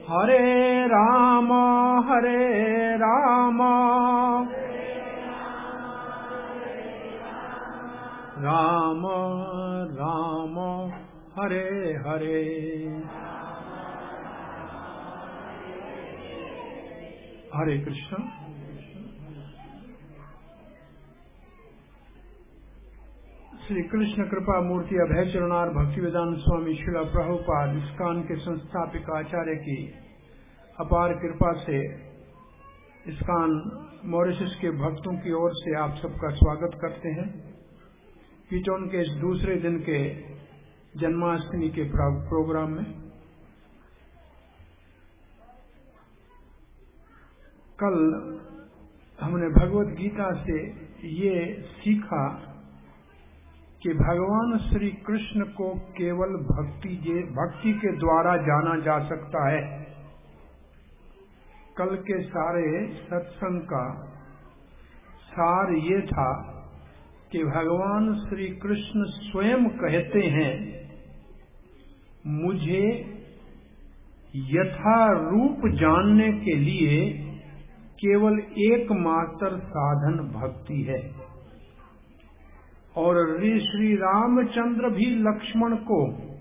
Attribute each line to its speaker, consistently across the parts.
Speaker 1: हरे राम राम राम हरे हरे। हरे कृष्ण। श्री कृष्ण कृपा मूर्ति अभय चरणार भक्तिवेदांत स्वामी श्रील प्रभुपाद इस्कॉन के संस्थापक आचार्य की अपार कृपा से इस्कॉन मॉरिशस के भक्तों की ओर से आप सबका स्वागत करते हैं कीटोन के इस दूसरे दिन के जन्माष्टमी के प्रोग्राम में। कल हमने भगवत गीता से ये सीखा कि भगवान श्री कृष्ण को केवल भक्ति के द्वारा जाना जा सकता है। कल के सारे सत्संग का सार ये था कि भगवान श्री कृष्ण स्वयं कहते हैं, मुझे यथारूप जानने के लिए केवल एकमात्र साधन भक्ति है। और श्री रामचंद्र भी लक्ष्मण को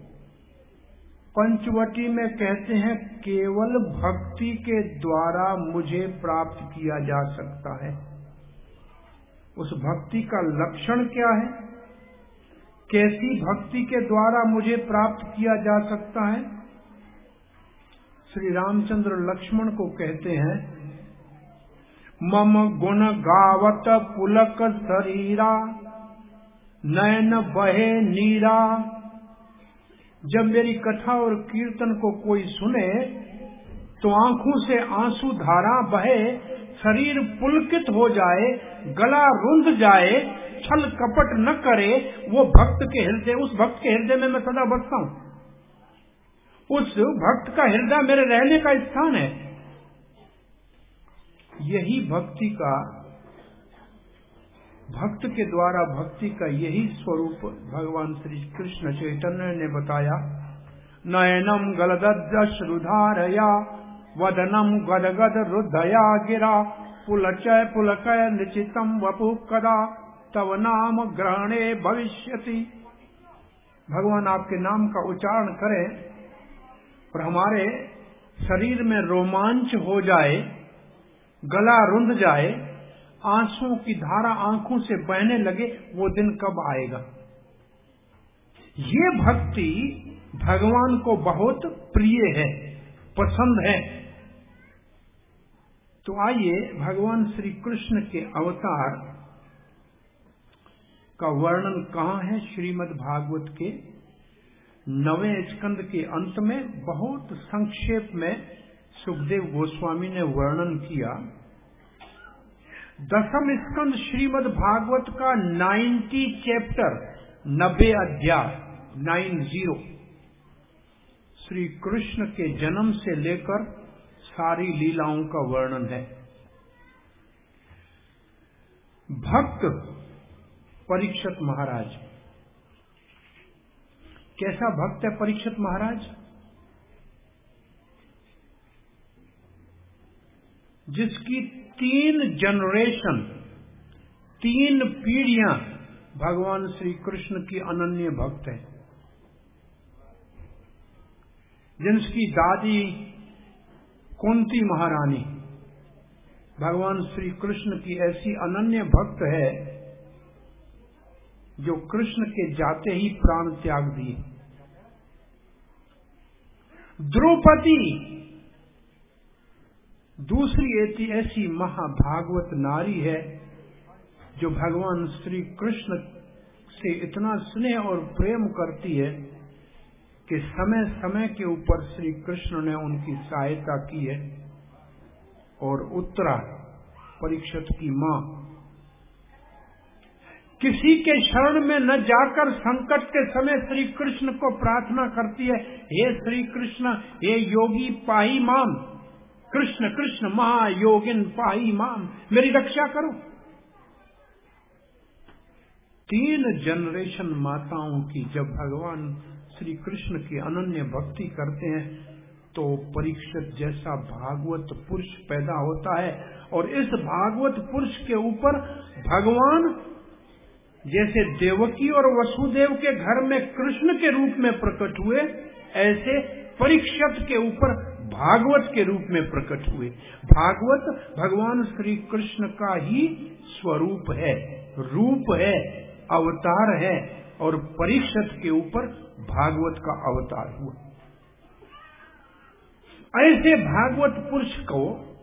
Speaker 1: पंचवटी में कहते हैं, केवल भक्ति के द्वारा मुझे प्राप्त किया जा सकता है। उस भक्ति का लक्षण क्या है, कैसी भक्ति के द्वारा मुझे प्राप्त किया जा सकता है। श्री रामचंद्र लक्ष्मण को कहते हैं, मम गुण गावत पुलक शरीरा नयन बहे नीरा। जब मेरी कथा और कीर्तन को कोई सुने तो आंखों से आंसू धारा बहे, शरीर पुलकित हो जाए, गला रुंध जाए, छल कपट न करे, वो भक्त के हृदय, उस भक्त के हृदय में मैं सदा बसता हूँ। उस भक्त का हृदय मेरे रहने का स्थान है। यही भक्ति का, भक्त के द्वारा भक्ति का यही स्वरूप भगवान श्री कृष्ण चैतन्य ने बताया। नयनम गलदश्रुधारया वदनम गदगद रुद्धया गिरा पुलचय पुलकय निचितम वपु कदा तव नाम ग्रहणे भविष्यति। भगवान आपके नाम का उच्चारण करें और हमारे शरीर में रोमांच हो जाए, गला रुंध जाए, आंसुओं की धारा आंखों से बहने लगे, वो दिन कब आएगा। ये भक्ति भगवान को बहुत प्रिय है, पसंद है। तो आइए भगवान श्री कृष्ण के अवतार का वर्णन कहाँ है। श्रीमद् भागवत के 9वें स्कंद के अंत में बहुत संक्षेप में सुखदेव गोस्वामी ने वर्णन किया। 10वां स्कंद श्रीमद् भागवत का 90 चैप्टर, 90 अध्याय, 90 श्री कृष्ण के जन्म से लेकर सारी लीलाओं का वर्णन है। भक्त परीक्षित महाराज, कैसा भक्त है परीक्षित महाराज? जिसकी 3 जनरेशन, 3 पीढ़ियां भगवान श्री कृष्ण की अनन्य भक्त है। जिनकी दादी कुंती महारानी भगवान श्री कृष्ण की ऐसी अनन्य भक्त है जो कृष्ण के जाते ही प्राण त्याग दिए। द्रौपदी दूसरी ऐसी महाभागवत नारी है जो भगवान श्री कृष्ण से इतना स्नेह और प्रेम करती है कि समय समय के ऊपर श्री कृष्ण ने उनकी सहायता की है। और उत्तरा परीक्षित की मां किसी के शरण में न जाकर संकट के समय श्री कृष्ण को प्रार्थना करती है, हे श्री कृष्ण, हे योगी पाही माम, कृष्ण कृष्ण महायोगिन पाही माम, मेरी रक्षा करो। 3 जनरेशन माताओं की जब भगवान श्री कृष्ण की अनन्य भक्ति करते हैं तो परीक्षित जैसा भागवत पुरुष पैदा होता है, और इस भागवत पुरुष के ऊपर भगवान जैसे देवकी और वसुदेव के घर में कृष्ण के रूप में प्रकट हुए, ऐसे परीक्षित के ऊपर भागवत के रूप में प्रकट हुए। भागवत भगवान श्री कृष्ण का ही स्वरूप है, रूप है, अवतार है, और परीक्षित के ऊपर भागवत का अवतार हुआ। ऐसे भागवत पुरुष को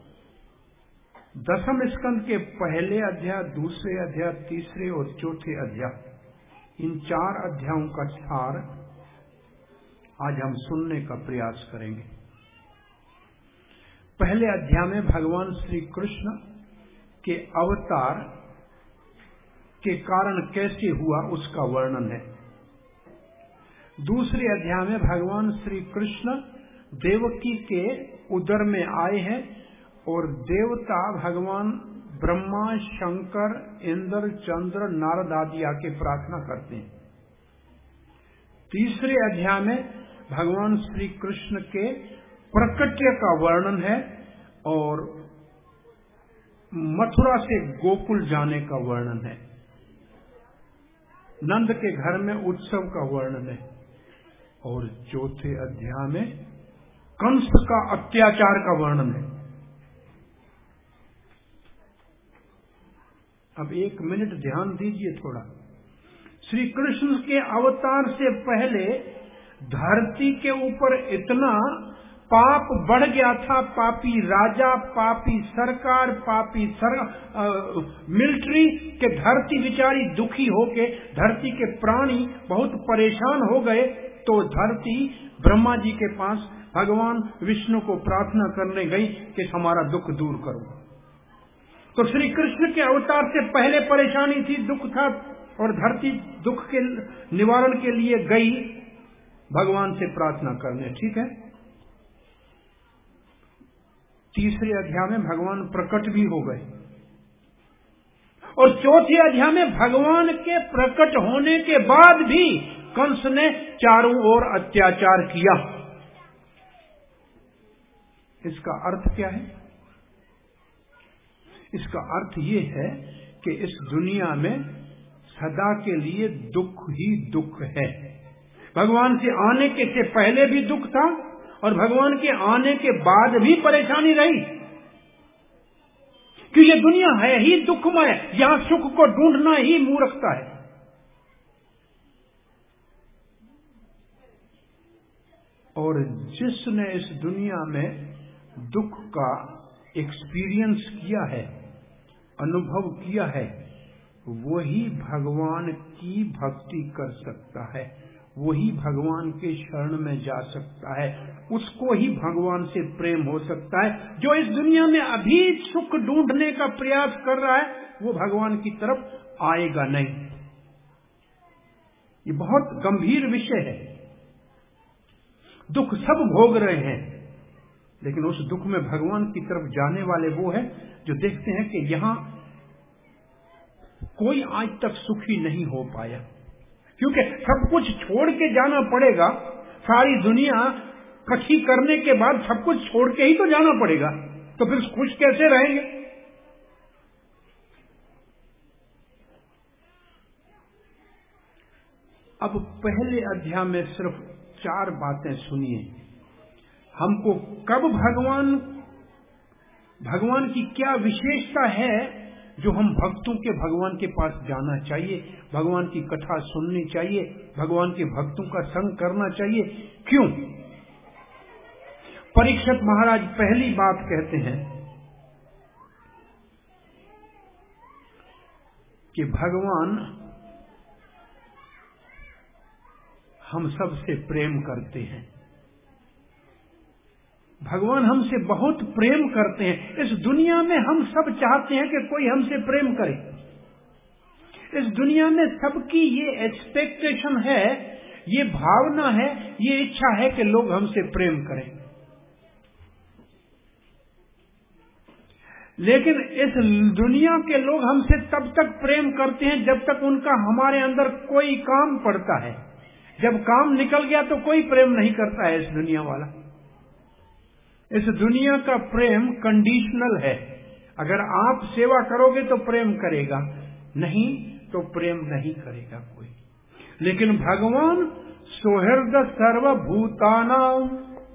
Speaker 1: दसम स्कंद के पहले अध्याय, दूसरे अध्याय, तीसरे और चौथे अध्याय, इन 4 अध्यायों का सार आज हम सुनने का प्रयास करेंगे। पहले अध्याय में भगवान श्री कृष्ण के अवतार के कारण कैसे हुआ उसका वर्णन है। दूसरे अध्याय में भगवान श्री कृष्ण देवकी के उदर में आए हैं और देवता भगवान ब्रह्मा, शंकर, इंद्र, चंद्र, नारद आदि आके प्रार्थना करते हैं। तीसरे अध्याय में भगवान श्री कृष्ण के प्रकट्य का वर्णन है और मथुरा से गोकुल जाने का वर्णन है। नंद के घर में उत्सव का वर्णन है, और चौथे अध्याय में कंस का अत्याचार का वर्णन है। अब 1 मिनट ध्यान दीजिए थोड़ा। श्री कृष्ण के अवतार से पहले धरती के ऊपर इतना पाप बढ़ गया था, पापी राजा, पापी सरकार, पापी मिलिट्री, के धरती बिचारी दुखी होके, धरती के प्राणी बहुत परेशान हो गए। तो धरती ब्रह्मा जी के पास भगवान विष्णु को प्रार्थना करने गई कि हमारा दुख दूर करो। तो श्री कृष्ण के अवतार से पहले परेशानी थी, दुख था, और धरती दुख के निवारण के लिए गई भगवान से प्रार्थना करने। ठीक है। तीसरे अध्याय में भगवान प्रकट भी हो गए, और चौथे अध्याय में भगवान के प्रकट होने के बाद भी कंस ने चारों ओर अत्याचार किया। इसका अर्थ क्या है? इसका अर्थ ये है कि इस दुनिया में सदा के लिए दुख ही दुख है। भगवान के आने के से पहले भी दुख था, और भगवान के आने के बाद भी परेशानी रही, कि ये दुनिया है ही दुखमय, यहां सुख को ढूंढना ही मूर्खता है। और जिसने इस दुनिया में दुख का एक्सपीरियंस किया है, अनुभव किया है, वही भगवान की भक्ति कर सकता है, वही भगवान के शरण में जा सकता है, उसको ही भगवान से प्रेम हो सकता है। जो इस दुनिया में अभी सुख ढूंढने का प्रयास कर रहा है, वो भगवान की तरफ आएगा नहीं। ये बहुत गंभीर विषय है। दुख सब भोग रहे हैं, लेकिन उस दुख में भगवान की तरफ जाने वाले वो हैं जो देखते हैं कि यहां कोई आज तक सुखी नहीं हो पाया, क्योंकि सब कुछ छोड़ के जाना पड़ेगा। सारी दुनिया इकट्ठी करने के बाद सब कुछ छोड़ के ही तो जाना पड़ेगा, तो फिर खुश कैसे रहेंगे? अब पहले अध्याय में सिर्फ 4 बातें सुनिए। हमको कब भगवान की क्या विशेषता है जो हम भक्तों के भगवान के पास जाना चाहिए, भगवान की कथा सुननी चाहिए, भगवान के भक्तों का संग करना चाहिए। क्यों? परीक्षित महाराज पहली बात कहते हैं कि भगवान हम सबसे प्रेम करते हैं। भगवान हमसे बहुत प्रेम करते हैं। इस दुनिया में हम सब चाहते हैं कि कोई हमसे प्रेम करे। इस दुनिया में सबकी ये एक्सपेक्टेशन है, ये भावना है, ये इच्छा है कि लोग हमसे प्रेम करें। लेकिन इस दुनिया के लोग हमसे तब तक प्रेम करते हैं जब तक उनका हमारे अंदर कोई काम पड़ता है। जब काम निकल गया तो कोई प्रेम नहीं करता है इस दुनिया वाला। इस दुनिया का प्रेम कंडीशनल है। अगर आप सेवा करोगे तो प्रेम करेगा, नहीं तो प्रेम नहीं करेगा कोई। लेकिन भगवान सुहृद सर्वभूतानां,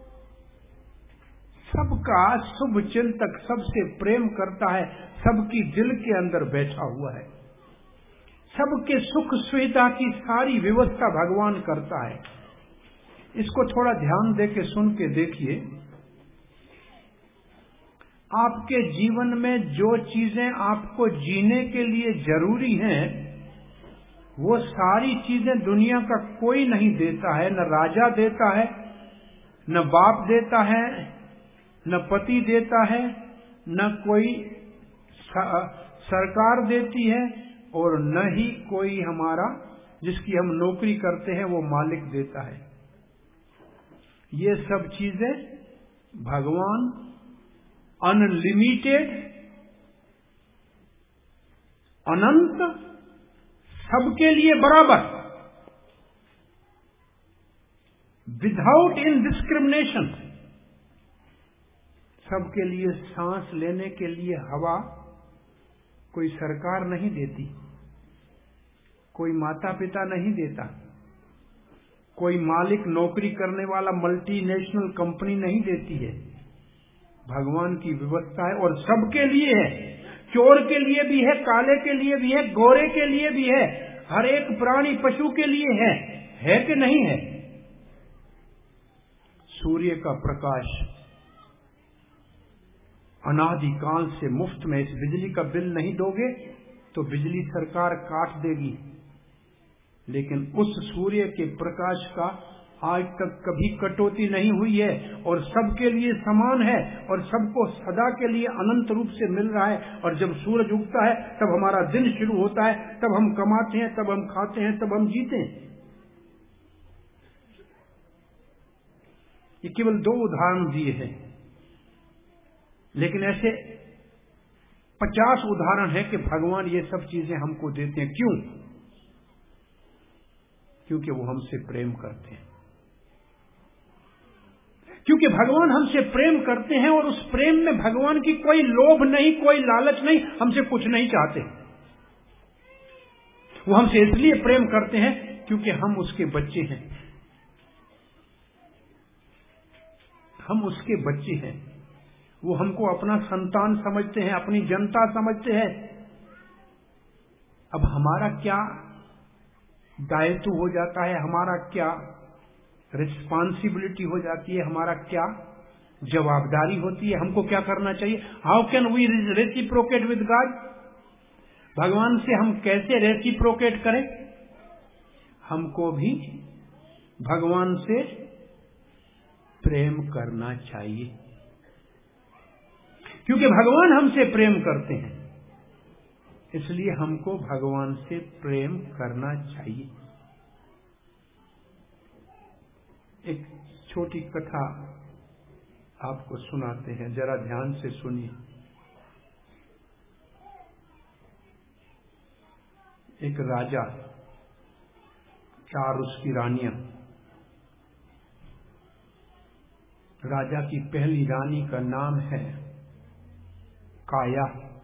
Speaker 1: सबका शुभ चिंतक, सबसे प्रेम करता है, सबकी दिल के अंदर बैठा हुआ है, सबके सुख सुविधा की सारी व्यवस्था भगवान करता है। इसको थोड़ा ध्यान देके सुन के देखिए। आपके जीवन में जो चीजें आपको जीने के लिए जरूरी हैं, वो सारी चीजें दुनिया का कोई नहीं देता है। न राजा देता है, न बाप देता है, न पति देता है, न कोई सरकार देती है, और न ही कोई हमारा जिसकी हम नौकरी करते हैं वो मालिक देता है। ये सब चीजें भगवान अनलिमिटेड, अनंत, सबके लिए बराबर, विदाउट इनडिस्क्रिमिनेशन, सबके लिए सांस लेने के लिए हवा कोई सरकार नहीं देती, कोई माता पिता नहीं देता, कोई मालिक नौकरी करने वाला मल्टीनेशनल कंपनी नहीं देती है। भगवान की व्यवस्था है और सबके लिए है। चोर के लिए भी है, काले के लिए भी है, गोरे के लिए भी है, हर एक प्राणी पशु के लिए है कि नहीं है? सूर्य का प्रकाश अनादिकाल से मुफ्त में, इस बिजली का बिल नहीं दोगे तो बिजली सरकार काट देगी, लेकिन उस सूर्य के प्रकाश का आज तक कभी कटौती नहीं हुई है और सबके लिए समान है और सबको सदा के लिए अनंत रूप से मिल रहा है। और जब सूरज उगता है तब हमारा दिन शुरू होता है, तब हम कमाते हैं, तब हम खाते हैं, तब हम जीते हैं। ये केवल 2 उदाहरण दिए हैं, लेकिन ऐसे 50 उदाहरण है कि भगवान ये सब चीजें हमको देते हैं। क्यों? क्योंकि वो हमसे प्रेम करते हैं, क्योंकि भगवान हमसे प्रेम करते हैं और उस प्रेम में भगवान की कोई लोभ नहीं, कोई लालच नहीं, हमसे कुछ नहीं चाहते। वो हमसे इसलिए प्रेम करते हैं क्योंकि हम उसके बच्चे हैं, हम उसके बच्चे हैं। वो हमको अपना संतान समझते हैं, अपनी जनता समझते हैं। अब हमारा क्या दायित्व हो जाता है, हमारा क्या रिस्पॉन्सिबिलिटी हो जाती है, हमारा क्या जवाबदारी होती है, हमको क्या करना चाहिए? How can we reciprocate with God? भगवान से हम कैसे रेसिप्रोकेट करें? हमको भी भगवान से प्रेम करना चाहिए, क्योंकि भगवान हमसे प्रेम करते हैं, इसलिए हमको भगवान से प्रेम करना चाहिए। एक छोटी कथा आपको सुनाते हैं, जरा ध्यान से सुनिए। एक राजा, 4 उसकी रानियां। राजा की पहली रानी का नाम है काया,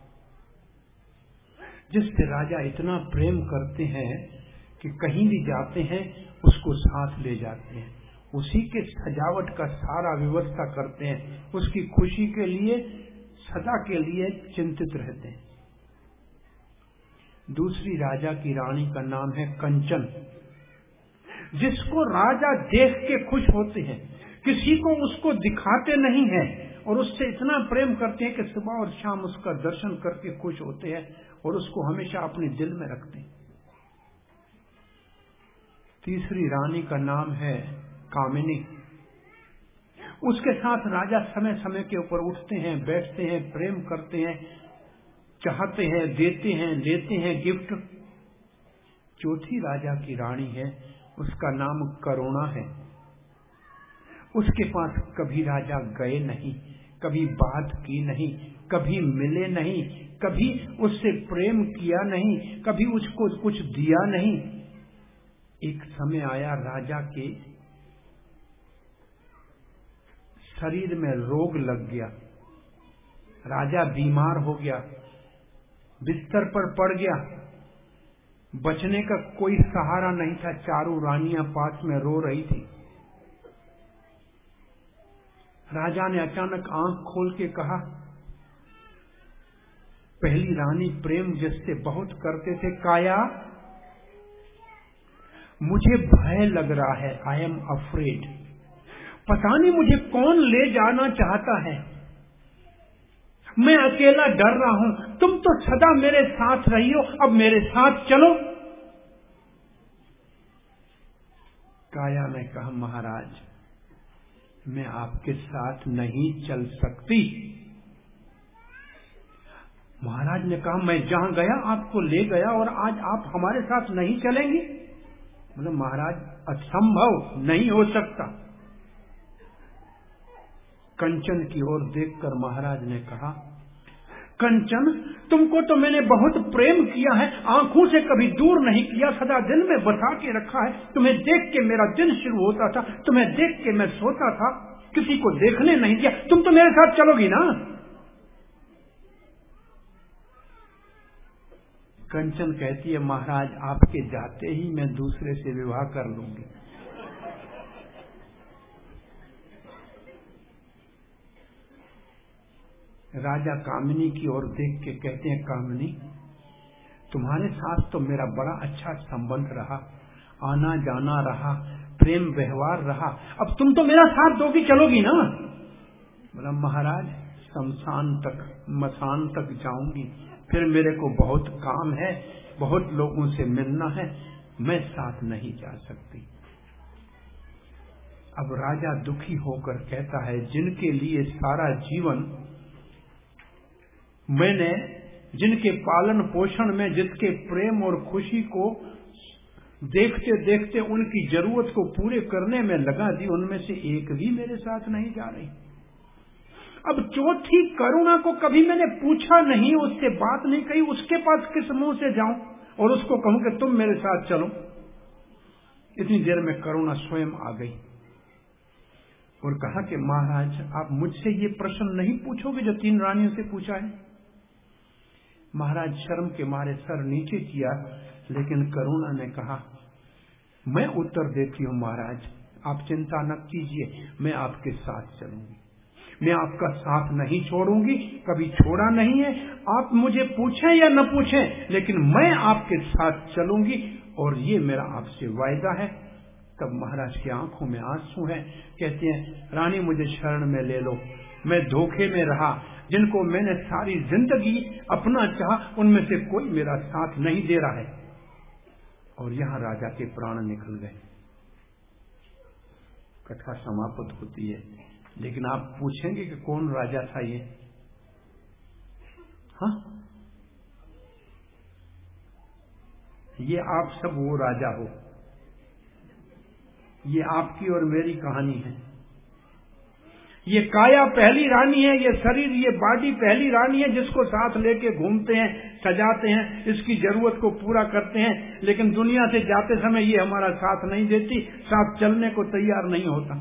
Speaker 1: जिससे राजा इतना प्रेम करते हैं कि कहीं भी जाते हैं उसको साथ ले जाते हैं, उसी के सजावट का सारा व्यवस्था करते हैं, उसकी खुशी के लिए सदा के लिए चिंतित रहते हैं। दूसरी राजा की रानी का नाम है कंचन, जिसको राजा देख के खुश होते हैं, किसी को उसको दिखाते नहीं हैं और उससे इतना प्रेम करते हैं कि सुबह और शाम उसका दर्शन करके खुश होते हैं और उसको हमेशा अपने दिल में रखते हैं। तीसरी रानी का नाम है कामिनी, उसके साथ राजा समय समय के ऊपर उठते हैं, बैठते हैं, प्रेम करते हैं, चाहते हैं, देते हैं, लेते हैं गिफ्ट। चौथी राजा की रानी है, उसका नाम करुणा है। उसके पास कभी राजा गए नहीं, कभी बात की नहीं, कभी मिले नहीं, कभी उससे प्रेम किया नहीं, कभी उसको कुछ दिया नहीं। एक समय आया राजा के शरीर में रोग लग गया, राजा बीमार हो गया, बिस्तर पर पड़ गया, बचने का कोई सहारा नहीं था। चारों रानियां पास में रो रही थी। राजा ने अचानक आंख खोल के कहा, पहली रानी प्रेम जिससे बहुत करते थे, काया मुझे भय लग रहा है, आई एम अफ्रेड। पता नहीं मुझे कौन ले जाना चाहता है, मैं अकेला डर रहा हूं। तुम तो सदा मेरे साथ रही हो, अब मेरे साथ चलो। काया ने कहा, महाराज मैं आपके साथ नहीं चल सकती। महाराज ने कहा, मैं जहां गया आपको ले गया और आज आप हमारे साथ नहीं चलेंगे? मतलब महाराज असंभव, नहीं हो सकता। कंचन की ओर देखकर महाराज ने कहा, कंचन तुमको तो मैंने बहुत प्रेम किया है, आंखों से कभी दूर नहीं किया, सदा दिल में बसा के रखा है। तुम्हें देख के मेरा दिन शुरू होता था, तुम्हें देख के मैं सोता था, किसी को देखने नहीं दिया। तुम तो मेरे साथ चलोगी ना? कंचन कहती है, महाराज आपके जाते ही मैं दूसरे से विवाह कर लूंगी। राजा कामिनी की ओर देख के कहते हैं, कामिनी तुम्हारे साथ तो मेरा बड़ा अच्छा संबंध रहा, आना जाना रहा, प्रेम व्यवहार रहा, अब तुम तो मेरा साथ दोगी, चलोगी ना? बोला, महाराज शमशान तक, मसान तक जाऊंगी, फिर मेरे को बहुत काम है, बहुत लोगों से मिलना है, मैं साथ नहीं जा सकती। अब राजा दुखी होकर कहता है, जिनके लिए सारा जीवन मैंने, जिनके पालन पोषण में, जिसके प्रेम और खुशी को देखते देखते उनकी जरूरत को पूरे करने में लगा दी, उनमें से एक भी मेरे साथ नहीं जा रही। अब चौथी करुणा को कभी मैंने पूछा नहीं, उससे बात नहीं कही, उसके पास किस मुंह से जाऊं और उसको कहूं कि तुम मेरे साथ चलो? इतनी देर में करुणा स्वयं आ गई और कहा कि महाराज आप मुझसे ये प्रश्न नहीं पूछोगे जो 3 रानियों से पूछा है? महाराज शर्म के मारे सर नीचे किया, लेकिन करुणा ने कहा, मैं उत्तर देती हूं महाराज, आप चिंता न कीजिए, मैं आपके साथ चलूंगी, मैं आपका साथ नहीं छोड़ूंगी, कभी छोड़ा नहीं है। आप मुझे पूछें या न पूछें, लेकिन मैं आपके साथ चलूंगी और ये मेरा आपसे वायदा है। तब महाराज की आंखों में आंसू हैं, कहते हैं, रानी मुझे शरण में ले लो, मैं धोखे में रहा, जिनको मैंने सारी जिंदगी अपना चाहा, उनमें से कोई मेरा साथ नहीं दे रहा है। और यहां राजा के प्राण निकल गए। कथा समाप्त होती है, लेकिन आप पूछेंगे कि कौन राजा था ये? हाँ, ये आप सब वो राजा हो। ये आपकी और मेरी कहानी है। ये काया पहली रानी है, ये शरीर, ये बॉडी पहली रानी है, जिसको साथ लेके घूमते हैं, सजाते हैं, इसकी जरूरत को पूरा करते हैं, लेकिन दुनिया से जाते समय ये हमारा साथ नहीं देती, साथ चलने को तैयार नहीं होता।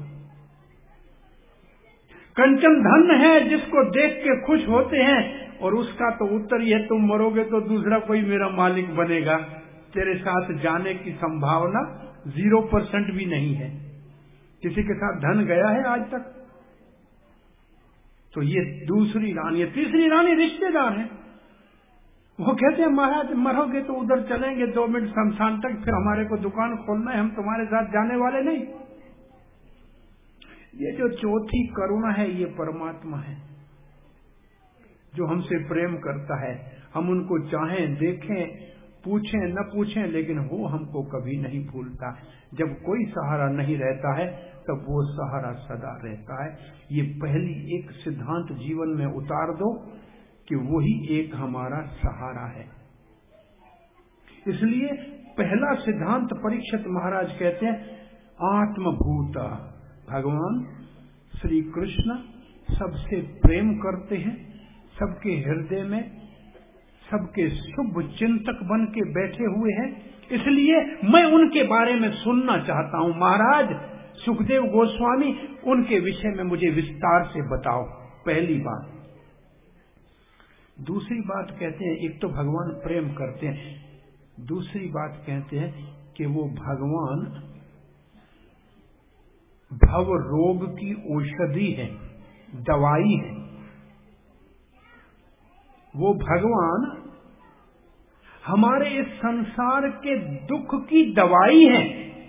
Speaker 1: कंचन धन है जिसको देख के खुश होते हैं, और उसका तो उत्तर ही है, तुम मरोगे तो दूसरा कोई मेरा मालिक बनेगा, तेरे साथ जाने की संभावना 0% भी नहीं है। किसी के साथ धन गया है आज तक? तो ये दूसरी रानी है। तीसरी रानी रिश्तेदार है। वो कहते हैं, महाराज मरोगे तो उधर चलेंगे 2 मिनट शमशान तक, फिर हमारे को दुकान खोलना है, हम तुम्हारे साथ जाने वाले नहीं। ये जो चौथी करुणा है, ये परमात्मा है जो हमसे प्रेम करता है। हम उनको चाहें, देखें, पूछें न पूछें, लेकिन वो हमको कभी नहीं भूलता। जब कोई सहारा नहीं रहता है, तब वो सहारा सदा रहता है। ये पहली एक सिद्धांत जीवन में उतार दो कि वही एक हमारा सहारा है। इसलिए पहला सिद्धांत परीक्षित महाराज कहते हैं, आत्मभूता, भगवान श्री कृष्ण सबसे प्रेम करते हैं, सबके हृदय में सबके शुभ चिंतक बन के बैठे हुए हैं। इसलिए मैं उनके बारे में सुनना चाहता हूं। महाराज सुखदेव गोस्वामी, उनके विषय में मुझे विस्तार से बताओ, पहली बात। दूसरी बात कहते हैं, एक तो भगवान प्रेम करते हैं, दूसरी बात कहते हैं कि वो भगवान भव रोग की औषधि है, दवाई है। वो भगवान हमारे इस संसार के दुख की दवाई है।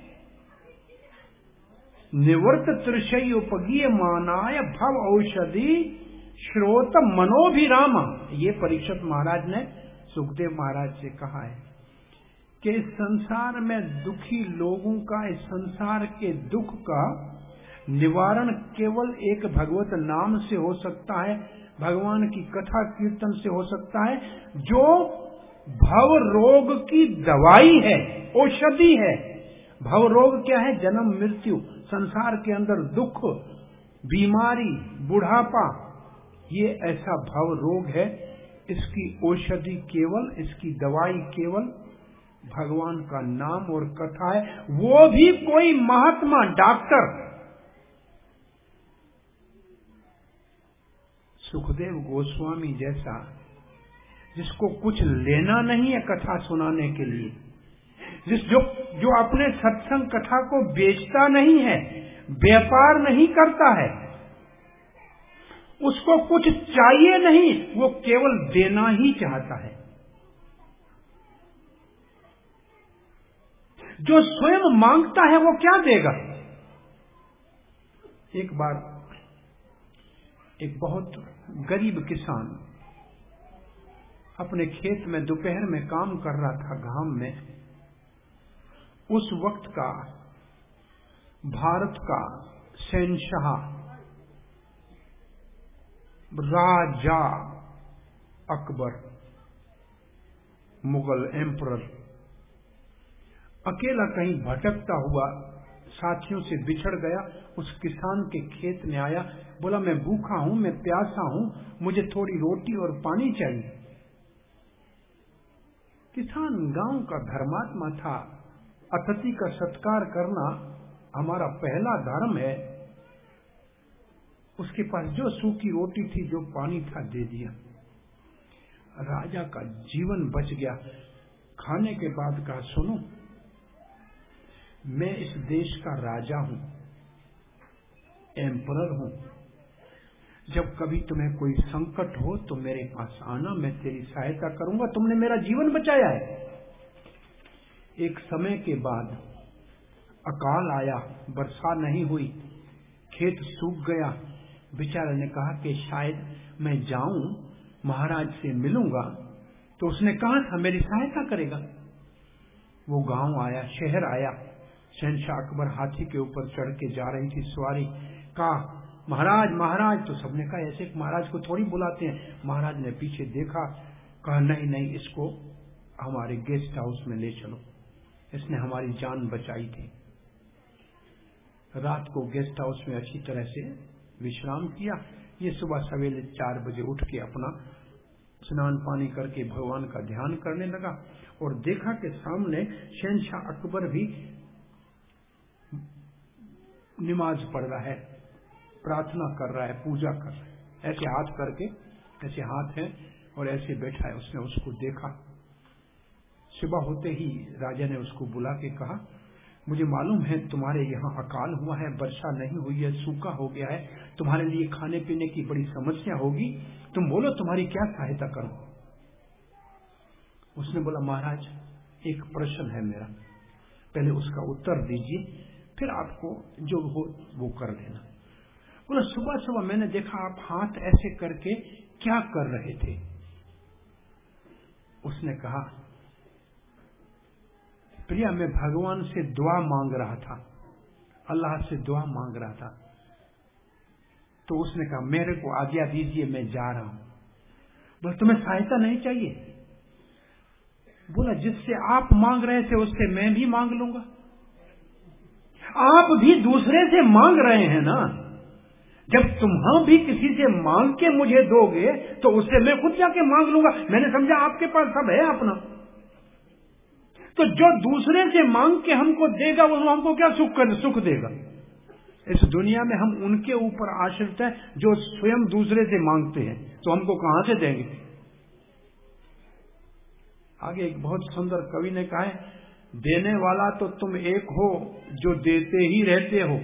Speaker 1: निवृत्त त्रिशय उपगीय मानाय भव औषधि श्रोत मनोभिरामा। ये परीक्षित महाराज ने सुखदेव महाराज से कहा है कि इस संसार में दुखी लोगों का, इस संसार के दुख का निवारण केवल एक भगवत नाम से हो सकता है, भगवान की कथा कीर्तन से हो सकता है, जो भव रोग की दवाई है, औषधि है। भव रोग क्या है? जन्म मृत्यु, संसार के अंदर दुख, बीमारी, बुढ़ापा, ये ऐसा भव रोग है। इसकी औषधि केवल, इसकी दवाई केवल भगवान का नाम और कथा है, वो भी कोई महात्मा डॉक्टर। सुखदेव गोस्वामी जैसा, जिसको कुछ लेना नहीं है कथा सुनाने के लिए, जो अपने सत्संग कथा को बेचता नहीं है, व्यापार नहीं करता है, उसको कुछ चाहिए नहीं, वो केवल देना ही चाहता है। जो स्वयं मांगता है वो क्या देगा? एक बार एक बहुत गरीब किसान अपने खेत में दोपहर में काम कर रहा था, घाम में। उस वक्त का भारत का शहंशाह राजा अकबर, मुगल एम्परर, अकेला कहीं भटकता हुआ साथियों से बिछड़ गया। उस किसान के खेत में आया, बोला मैं भूखा हूं, मैं प्यासा हूं, मुझे थोड़ी रोटी और पानी चाहिए। किसान गांव का धर्मात्मा था, अतिथि का सत्कार करना हमारा पहला धर्म है। उसके पास जो सूखी रोटी थी, जो पानी था, दे दिया। राजा का जीवन बच गया। खाने के बाद कहा, सुनो, मैं इस देश का राजा हूं, एम्परर हूं। जब कभी तुम्हें कोई संकट हो तो मेरे पास आना, मैं तेरी सहायता करूंगा, तुमने मेरा जीवन बचाया है। एक समय के बाद अकाल आया, वर्षा नहीं हुई, खेत सूख गया। बेचारे ने कहा कि शायद मैं जाऊं, महाराज से मिलूंगा, तो उसने कहा था मेरी सहायता करेगा। वो गांव आया, शहर आया। शहंशाह अकबर हाथी के ऊपर चढ़ के जा रही थी सवारी। कहा महाराज महाराज, तो सबने कहा ऐसे महाराज को थोड़ी बुलाते हैं। महाराज ने पीछे देखा, कहा नहीं नहीं, इसको हमारे गेस्ट हाउस में ले चलो, इसने हमारी जान बचाई थी। रात को गेस्ट हाउस में अच्छी तरह से विश्राम किया। ये सुबह सवेरे 4 बजे उठ के अपना स्नान पानी करके भगवान का ध्यान करने लगा, और देखा कि सामने शहंशाह अकबर भी नमाज पढ़ रहा है, प्रार्थना कर रहा है, पूजा कर रहा है। ऐसे हाथ करके, ऐसे हाथ है और ऐसे बैठा है। उसने उसको देखा। सुबह होते ही राजा ने उसको बुला के कहा, मुझे मालूम है तुम्हारे यहाँ अकाल हुआ है, वर्षा नहीं हुई है, सूखा हो गया है, तुम्हारे लिए खाने पीने की बड़ी समस्या होगी, तुम बोलो तुम्हारी क्या सहायता करूं। उसने बोला महाराज, एक प्रश्न है मेरा, पहले उसका उत्तर दीजिए, फिर आपको जो हो वो कर लेना। बोला सुबह सुबह मैंने देखा आप हाथ ऐसे करके क्या कर रहे थे। उसने कहा प्रिया, मैं भगवान से दुआ मांग रहा था, अल्लाह से दुआ मांग रहा था। तो उसने कहा मेरे को आज्ञा दीजिए, मैं जा रहा हूं। बोला तुम्हें सहायता नहीं चाहिए? बोला जिससे आप मांग रहे थे उससे मैं भी मांग लूंगा। आप भी दूसरे से मांग रहे हैं ना, जब तुम भी किसी से मांग के मुझे दोगे तो उससे मैं खुद जाके मांग लूंगा। मैंने समझा आपके पास सब है अपना। तो जो दूसरे से मांग के हमको देगा वो हमको क्या सुख देगा? इस दुनिया में हम उनके ऊपर आश्रित हैं जो स्वयं दूसरे से मांगते हैं, तो हमको कहां से देंगे। आगे एक बहुत सुंदर कवि ने कहा है, देने वाला तो तुम एक हो जो देते ही रहते हो,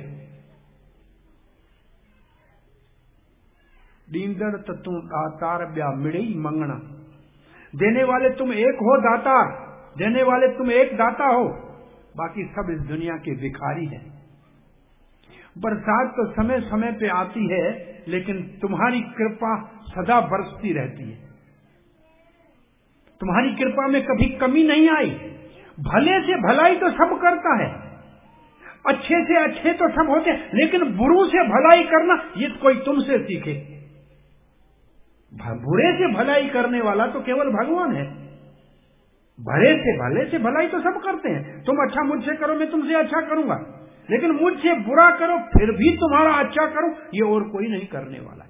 Speaker 1: दीनदर तो तुम दातार ब्या मिड़े मंगना। देने वाले तुम एक हो दातार, देने वाले तुम एक दाता हो, बाकी सब इस दुनिया के भिखारी हैं। बरसात तो समय समय पे आती है, लेकिन तुम्हारी कृपा सदा बरसती रहती है। तुम्हारी कृपा में कभी कमी नहीं आई। भले से भलाई तो सब करता है, अच्छे से अच्छे तो सब होते हैं, लेकिन बुरों से भलाई करना ये कोई तुमसे सीखे। बुरे से भलाई करने वाला तो केवल भगवान है। भले से भलाई तो सब करते हैं। तुम अच्छा मुझसे करो, मैं तुमसे अच्छा करूंगा, लेकिन मुझसे बुरा करो फिर भी तुम्हारा अच्छा करूं, ये और कोई नहीं करने वाला है।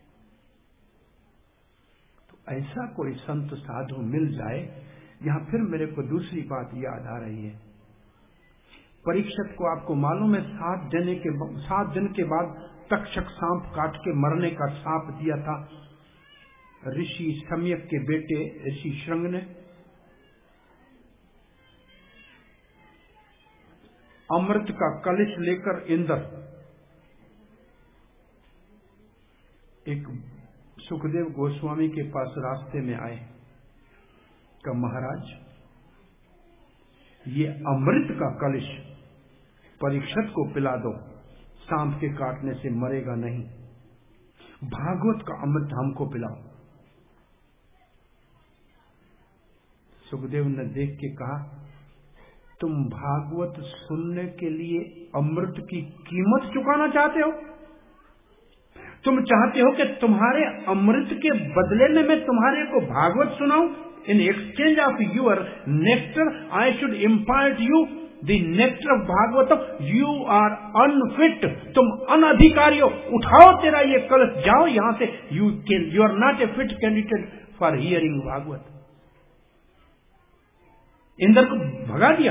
Speaker 1: तो ऐसा कोई संत साधु मिल जाए। यहां फिर मेरे को दूसरी बात याद आ रही है। परीक्षित को आपको मालूम है 7 दिन के बाद तक्षक सांप काट के मरने का सांप दिया था ऋषि सम्यक के बेटे ऋषि श्रृंग ने। अमृत का कलश लेकर इंद्र एक सुखदेव गोस्वामी के पास रास्ते में आए, का महाराज ये अमृत का कलश परीक्षित को पिला दो, सांप के काटने से मरेगा नहीं। भागवत का अमृत हमको पिलाओ। सुखदेव ने देख के कहा, तुम भागवत सुनने के लिए अमृत की कीमत चुकाना चाहते हो? तुम चाहते हो कि तुम्हारे अमृत के बदले में मैं तुम्हारे को भागवत सुनाऊं? In exchange of your nectar I should impart you the nectar of Bhagavatam. You are unfit, तुम अनधिकारी हो। उठाओ तेरा ये कलश, जाओ यहां से। You are not a fit candidate for hearing Bhagavat. Indra को भगा दिया।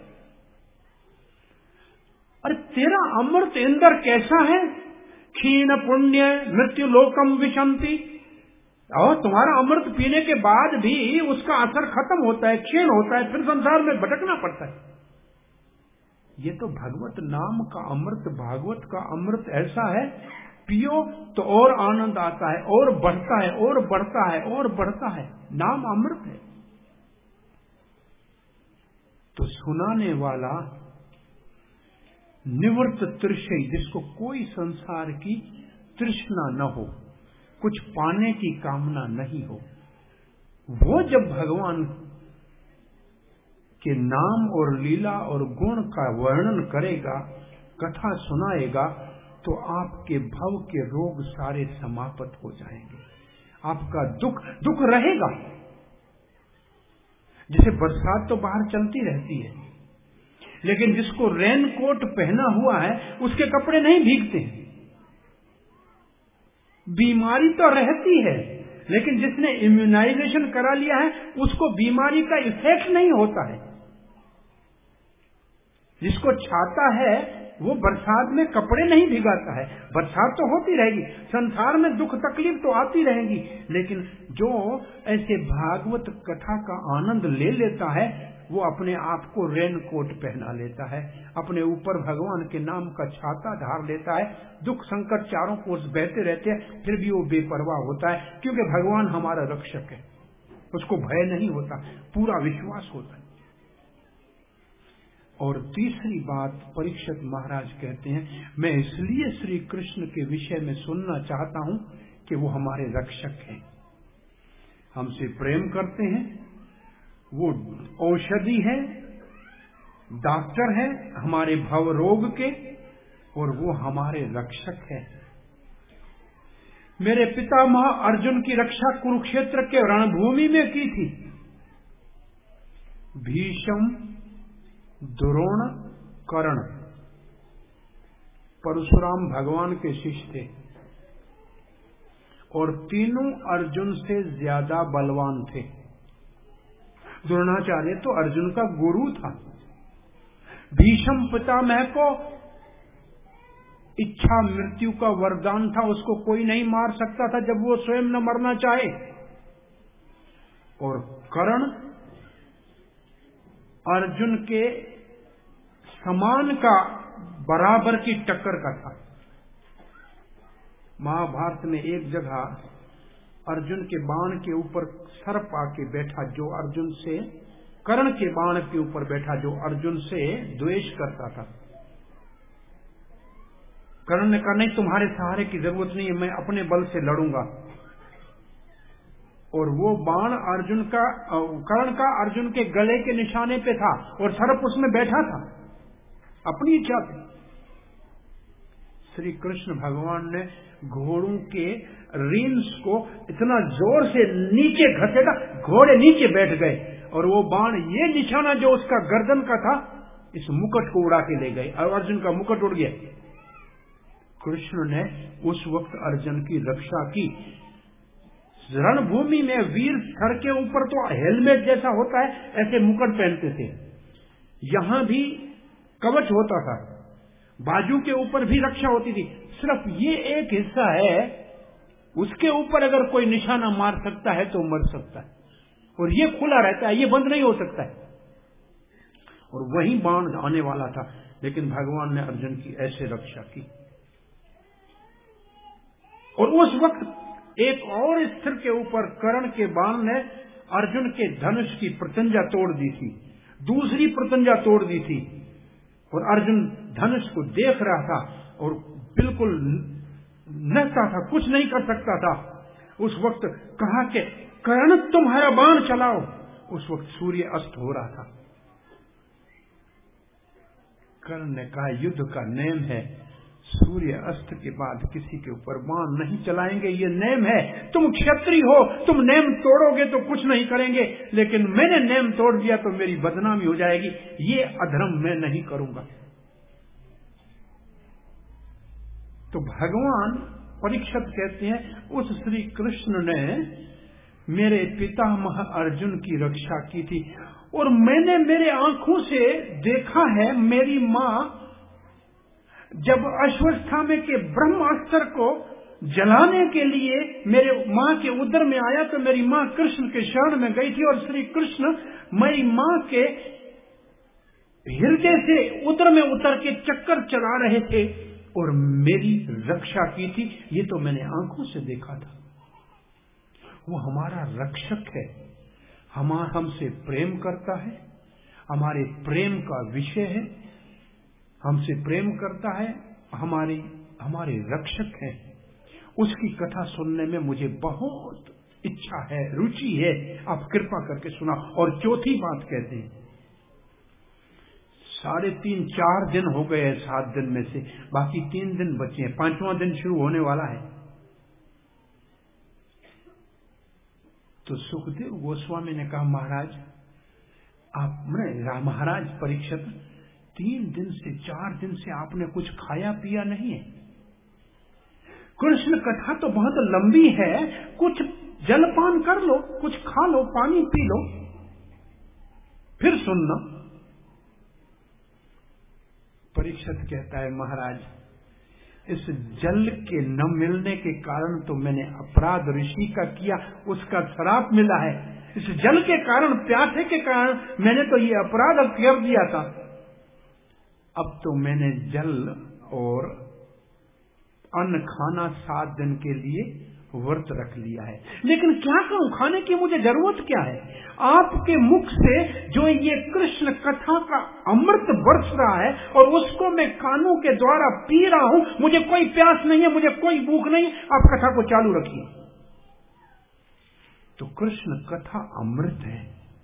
Speaker 1: अरे तेरा अमृत इंद्र कैसा है? क्षीण पुण्य मृत्यु लोकम विशंति। और तुम्हारा अमृत पीने के बाद भी उसका असर खत्म होता है, क्षीण होता है, फिर संसार में भटकना पड़ता है। ये तो भगवत नाम का अमृत, भागवत का अमृत ऐसा है, पियो तो और आनंद आता है, और बढ़ता है, और बढ़ता है, और बढ़ता है। नाम अमृत है। तो सुनाने वाला निवृत्त तृषई, जिसको कोई संसार की तृष्णा न हो, कुछ पाने की कामना नहीं हो, वो जब भगवान के नाम और लीला और गुण का वर्णन करेगा, कथा सुनाएगा, तो आपके भव के रोग सारे समाप्त हो जाएंगे। आपका दुख रहेगा। जैसे बरसात तो बाहर चलती रहती है, लेकिन जिसको रेन कोट पहना हुआ है उसके कपड़े नहीं भीगते हैं। बीमारी तो रहती है, लेकिन जिसने इम्यूनाइजेशन करा लिया है उसको बीमारी का इफेक्ट नहीं होता है। जिसको छाता है वो बरसात में कपड़े नहीं भिगाता है। बरसात तो होती रहेगी, संसार में दुख तकलीफ तो आती रहेगी, लेकिन जो ऐसे भागवत कथा का आनंद ले लेता है वो अपने आप को रेन कोट पहना लेता है, अपने ऊपर भगवान के नाम का छाता धार लेता है। दुख संकट चारों ओर बहते रहते हैं, फिर भी वो बेपरवाह होता है, क्योंकि भगवान हमारा रक्षक है। उसको भय नहीं होता, पूरा विश्वास होता है। और तीसरी बात परीक्षित महाराज कहते हैं, मैं इसलिए श्री कृष्ण के विषय में सुनना चाहता हूं कि वो हमारे रक्षक हैं, हमसे प्रेम करते हैं, वो औषधि है, डॉक्टर है हमारे भव रोग के, और वो हमारे रक्षक है। मेरे पितामह अर्जुन की रक्षा कुरुक्षेत्र के रणभूमि में की थी। भीष्म, द्रोण, कर्ण, परशुराम भगवान के शिष्य थे, और तीनों अर्जुन से ज्यादा बलवान थे। द्रोणाचार्य तो अर्जुन का गुरु था। भीष्म पितामह को इच्छा मृत्यु का वरदान था, उसको कोई नहीं मार सकता था जब वो स्वयं न मरना चाहे। और कर्ण अर्जुन के समान का बराबर की टक्कर का था। महाभारत में एक जगह अर्जुन के बाण के ऊपर सर्प आके बैठा, जो अर्जुन से, कर्ण के बाण के ऊपर बैठा, जो अर्जुन से द्वेष करता था। कर्ण ने कहा, नहीं, तुम्हारे सहारे की जरूरत नहीं है, मैं अपने बल से लड़ूंगा। और वो बाण अर्जुन का, कर्ण का अर्जुन के गले के निशाने पे था और सर्प उसमें बैठा था अपनी इच्छा से। श्री कृष्ण भगवान ने घोड़ों के रीन्स को इतना जोर से नीचे घसेटा, घोड़े नीचे बैठ गए और वो बाण, ये निशाना जो उसका गर्दन का था, इस मुकुट को उड़ा के ले गए और अर्जुन का मुकुट उड़ गया। कृष्ण ने उस वक्त अर्जुन की रक्षा की। रणभूमि में वीर सर के ऊपर तो हेलमेट जैसा होता है, ऐसे मुकुट पहनते थे। यहां भी कवच होता था, बाजू के ऊपर भी रक्षा होती थी। सिर्फ ये एक हिस्सा है, उसके ऊपर अगर कोई निशाना मार सकता है तो मर सकता है, और ये खुला रहता है, ये बंद नहीं हो सकता है। और वही बाण आने वाला था, लेकिन भगवान ने अर्जुन की ऐसे रक्षा की। और उस वक्त एक और स्थिर के ऊपर कर्ण के बाण ने अर्जुन के धनुष की प्रत्यंजा तोड़ दी थी, दूसरी प्रत्यंजा तोड़ दी थी। और अर्जुन धनुष को देख रहा था और बिल्कुल नहता था, कुछ नहीं कर सकता था। उस वक्त कहा कि कर्ण, तुम्हारा बाण चलाओ। उस वक्त सूर्य अस्त हो रहा था। कर्ण ने कहा, युद्ध का नेम है, सूर्य अस्त के बाद किसी के ऊपर बाण नहीं चलाएंगे, ये नेम है। तुम क्षत्रिय हो, तुम नेम तोड़ोगे तो कुछ नहीं करेंगे, लेकिन मैंने नेम तोड़ दिया तो मेरी बदनामी हो जाएगी, ये अधर्म मैं नहीं करूंगा। तो भगवान परीक्षित कहते हैं, उस श्री कृष्ण ने मेरे पितामह अर्जुन की रक्षा की थी, और मैंने मेरे आंखों से देखा है, मेरी मां जब अश्वत्थामा के ब्रह्मास्त्र को जलाने के लिए मेरे मां के उदर में आया, तो मेरी मां कृष्ण के शरण में गई थी, और श्री कृष्ण मेरी मां के हृदय से उदर में उतर के चक्कर चला रहे थे और मेरी रक्षा की थी। ये तो मैंने आंखों से देखा था। वो हमारा रक्षक है, हमसे प्रेम करता है, हमारे प्रेम का विषय है, हमसे प्रेम करता है, हमारे रक्षक हैं। उसकी कथा सुनने में मुझे बहुत इच्छा है, रुचि है। आप कृपा करके सुना। और चौथी बात कहते हैं, 3.5-4 दिन हो गए हैं 7 दिन में से, बाकी 3 दिन बचे हैं, 5वां दिन शुरू होने वाला है। तो सुखदेव गोस्वामी ने कहा, महाराज महाराज परीक्षित, 3 दिन से 4 दिन से आपने कुछ खाया पिया नहीं है। कृष्ण कथा तो बहुत लंबी है, कुछ जलपान कर लो, कुछ खा लो, पानी पी लो, फिर सुनना। परीक्षित कहता है, महाराज, इस जल के न मिलने के कारण तो मैंने अपराध ऋषि का किया, उसका श्राप मिला है। इस जल के कारण, प्यासे के कारण मैंने तो ये अपराध कर दिया था। अब तो मैंने जल और अन्न खाना 7 दिन के लिए व्रत रख लिया है, लेकिन क्या करूं, खाने की मुझे जरूरत क्या है? आपके मुख से जो ये कृष्ण कथा का अमृत बरस रहा है और उसको मैं कानों के द्वारा पी रहा हूं, मुझे कोई प्यास नहीं है, मुझे कोई भूख नहीं। आप कथा को चालू रखिए। तो कृष्ण कथा अमृत है।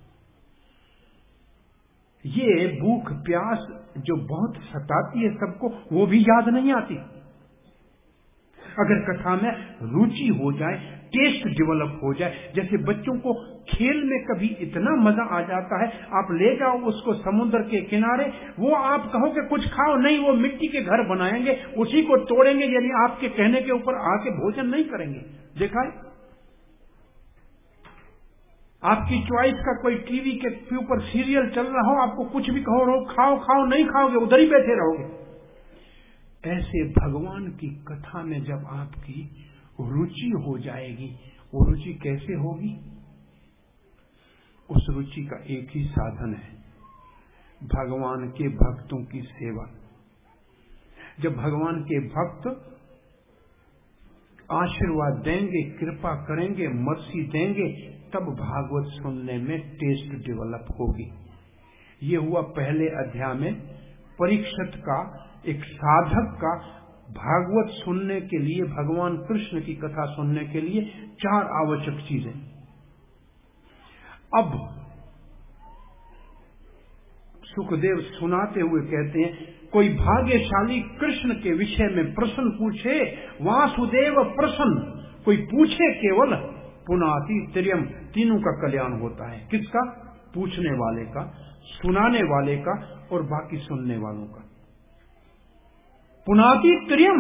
Speaker 1: ये भूख प्यास जो बहुत सताती है सबको, वो भी याद नहीं आती। अगर कथा में रुचि हो जाए, टेस्ट डेवलप हो जाए, जैसे बच्चों को खेल में कभी इतना मजा आ जाता है, आप ले जाओ उसको समुद्र के किनारे, वो आप कहो कि कुछ खाओ, नहीं, वो मिट्टी के घर बनाएंगे, उसी को तोड़ेंगे, यानी आपके कहने के ऊपर आके भोजन नहीं करेंगे। देखा है? आपकी चॉइस का कोई टीवी के ऊपर सीरियल चल रहा हो, आपको कुछ भी कहो, खाओ खाओ, नहीं खाओगे, उधर ही बैठे रहोगे। ऐसे भगवान की कथा में जब आपकी रुचि हो जाएगी, वो रुचि कैसे होगी? उस रुचि का एक ही साधन है, भगवान के भक्तों की सेवा। जब भगवान के भक्त आशीर्वाद देंगे, कृपा करेंगे, मर्सी देंगे, तब भागवत सुनने में टेस्ट डेवलप होगी। ये हुआ पहले अध्याय में परीक्षित का, एक साधक का भागवत सुनने के लिए, भगवान कृष्ण की कथा सुनने के लिए 4 आवश्यक चीजें। अब सुखदेव सुनाते हुए कहते हैं, कोई भाग्यशाली कृष्ण के विषय में प्रश्न पूछे, वासुदेव प्रसन्न, कोई पूछे केवल, पुनाति त्रियम, तीनों का कल्याण होता है। किसका? पूछने वाले का, सुनाने वाले का और बाकी सुनने वालों का। पुनाति त्रियम,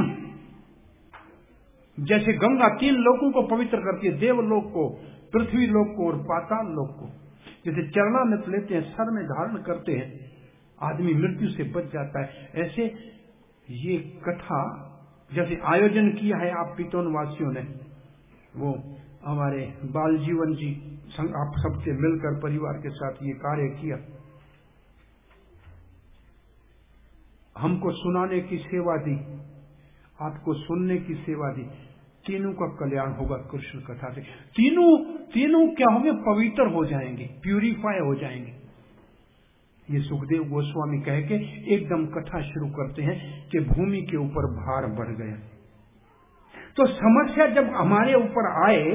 Speaker 1: जैसे गंगा 3 लोकों को पवित्र करती है, देवलोक को, पृथ्वी लोक को और पाताल लोक को। जैसे चरणामृत लेते हैं, सर में धारण करते हैं, आदमी मृत्यु से बच जाता है, ऐसे ये कथा जैसे आयोजन किया है आप पितौन वासियों ने, वो हमारे बाल जीवन जी आप सबसे मिलकर परिवार के साथ ये कार्य किया, हमको सुनाने की सेवा दी, आपको सुनने की सेवा दी। तीनों का कल्याण होगा कृष्ण कथा से। तीनों क्या होंगे? पवित्र हो जाएंगे, प्यूरिफाई हो जाएंगे। ये सुखदेव गोस्वामी कह के एकदम कथा शुरू करते हैं कि भूमि के ऊपर भार बढ़ गया। तो समस्या जब हमारे ऊपर आए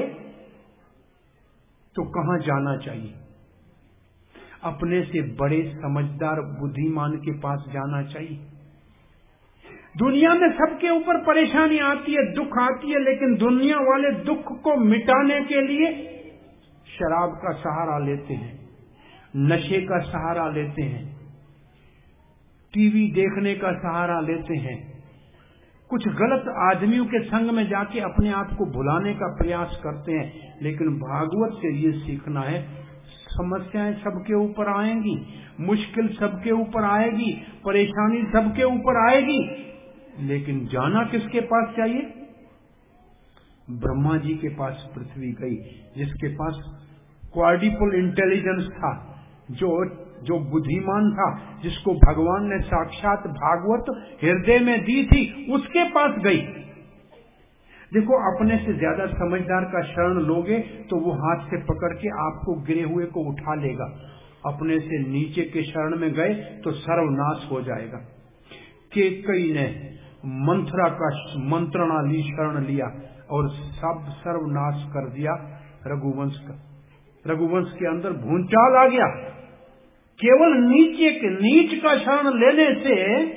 Speaker 1: तो कहां जाना चाहिए? अपने से बड़े समझदार बुद्धिमान के पास जाना चाहिए। दुनिया में सबके ऊपर परेशानी आती है, दुख आती है, लेकिन दुनिया वाले दुख को मिटाने के लिए शराब का सहारा लेते हैं, नशे का सहारा लेते हैं, टीवी देखने का सहारा लेते हैं, कुछ गलत आदमियों के संग में जाके अपने आप को भुलाने का प्रयास करते हैं। लेकिन भागवत से ये सीखना है, समस्याएं सबके ऊपर आएंगी, मुश्किल सबके ऊपर आएगी, परेशानी सबके ऊपर आएगी, लेकिन जाना किसके पास चाहिए? ब्रह्मा जी के पास पृथ्वी गई, जिसके पास क्वाड्रिपल इंटेलिजेंस था, जो बुद्धिमान था, जिसको भगवान ने साक्षात भागवत हृदय में दी थी, उसके पास गई। देखो, अपने से ज्यादा समझदार का शरण लोगे तो वो हाथ से पकड़ के आपको गिरे हुए को उठा लेगा। अपने से नीचे के शरण में गए तो सर्वनाश हो जाएगा। केकई ने मंथरा का मंत्रणा ली, शरण लिया और सब सर्वनाश कर दिया रघुवंश का। रघुवंश के अंदर भूचाल आ गया। केवल नीच का शरण लेने से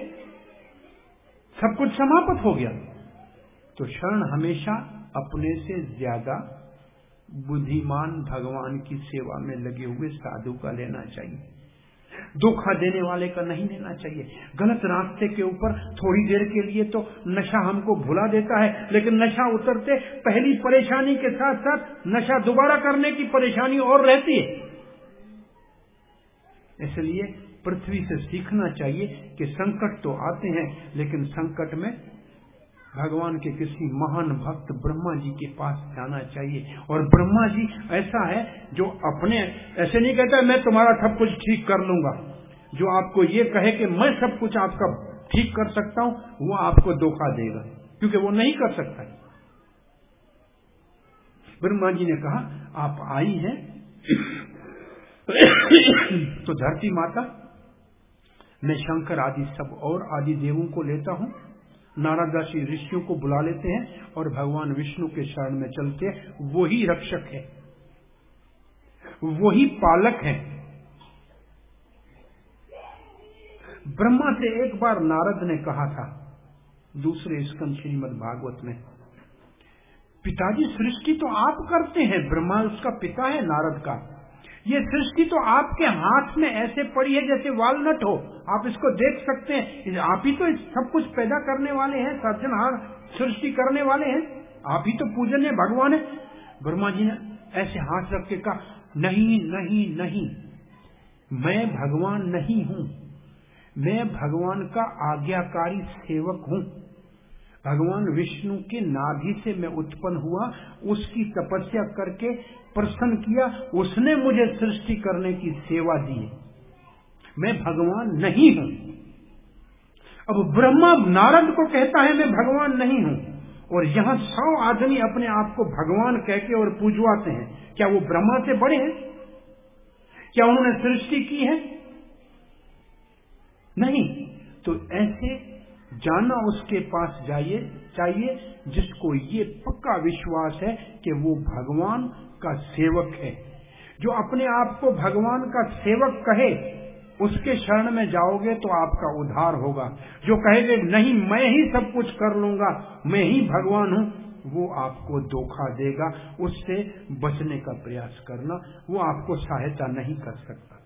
Speaker 1: सब कुछ समाप्त हो गया। तो शरण हमेशा अपने से ज्यादा बुद्धिमान भगवान की सेवा में लगे हुए साधु का लेना चाहिए, धोखा देने वाले का नहीं लेना चाहिए। गलत रास्ते के ऊपर थोड़ी देर के लिए तो नशा हमको भुला देता है, लेकिन नशा उतरते पहली परेशानी के साथ साथ नशा दोबारा करने की परेशानी और रहती है। इसलिए पृथ्वी से सीखना चाहिए कि संकट तो आते हैं, लेकिन संकट में भगवान के किसी महान भक्त ब्रह्मा जी के पास जाना चाहिए। और ब्रह्मा जी ऐसा है जो अपने ऐसे नहीं कहता मैं तुम्हारा सब कुछ ठीक कर लूंगा। जो आपको ये कहे कि मैं सब कुछ आपका ठीक कर सकता हूं, वो आपको धोखा देगा, क्योंकि वो नहीं कर सकता। ब्रह्मा जी ने कहा आप आई हैं तो धरती माता, मैं शंकर आदि सब और आदि देवों को लेता हूं, नारद ऋषि ऋषियों को बुला लेते हैं और भगवान विष्णु के शरण में चलते हैं। वही रक्षक है, वही पालक है। ब्रह्मा से एक बार नारद ने कहा था, दूसरे स्कंद श्रीमद् भागवत में, पिताजी सृष्टि तो आप करते हैं, ब्रह्मा उसका पिता है नारद का, ये सृष्टि तो आपके हाथ में ऐसे पड़ी है जैसे वालनट हो, आप इसको देख सकते हैं, आप ही तो सब कुछ पैदा करने वाले हैं, सर्जनहार सृष्टि करने वाले हैं, आप ही तो पूजनीय भगवान है। ब्रह्मा जी ने ऐसे हाथ रख के कहा, नहीं नहीं नहीं, मैं भगवान नहीं हूं, मैं भगवान का आज्ञाकारी सेवक हूं। भगवान विष्णु के नाभि से मैं उत्पन्न हुआ, उसकी तपस्या करके प्रसन्न किया, उसने मुझे सृष्टि करने की सेवा दी है। मैं भगवान नहीं हूं। अब ब्रह्मा नारद को कहता है मैं भगवान नहीं हूं, और यहां 100 आदमी अपने आप को भगवान कहके और पूजवाते हैं। क्या वो ब्रह्मा से बड़े हैं? क्या उन्होंने सृष्टि की है? नहीं। तो ऐसे जाना उसके पास चाहिए जिसको ये पक्का विश्वास है कि वो भगवान का सेवक है। जो अपने आप को भगवान का सेवक कहे, उसके शरण में जाओगे तो आपका उद्धार होगा। जो कहेगे नहीं मैं ही सब कुछ कर लूंगा, मैं ही भगवान हूं, वो आपको धोखा देगा। उससे बचने का प्रयास करना, वो आपको सहायता नहीं कर सकता।